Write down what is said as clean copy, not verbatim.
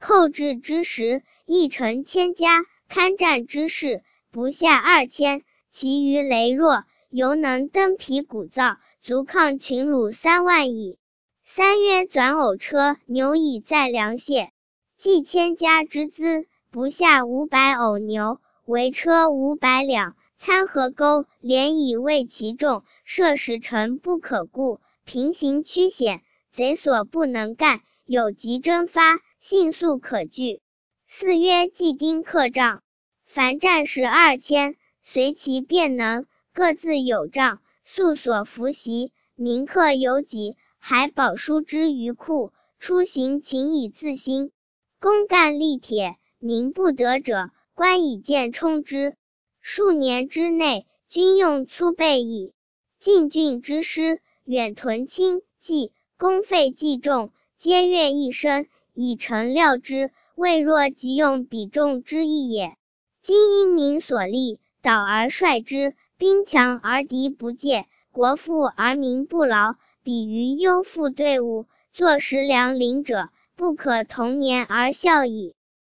后至之时，一城千家，堪战之势不下2000，其余羸弱，犹能登皮鼓噪，足抗群虏3万矣。3月转偶车，牛已在梁谢。计千家之资，不下500偶牛，为车500两，参河沟，连以为其重，涉10城不可固，平行曲险，贼所不能干，有急征发，信速可据。4月计丁克帐，凡战士2000，随其便能，各自有帐，素所服习，民客有己，还保书之于库，出行请以自新。公干利铁，民不得者，官以剑充之。数年之内，军用粗备矣。晋郡之师，远屯轻骑，公费计重，皆愿一身，以臣料之，未若急用比重之意也。今因民所利，导而率之，兵强而敌不戒，国富而民不劳，比于优副队伍，坐食粮领者，不可同年而效矣。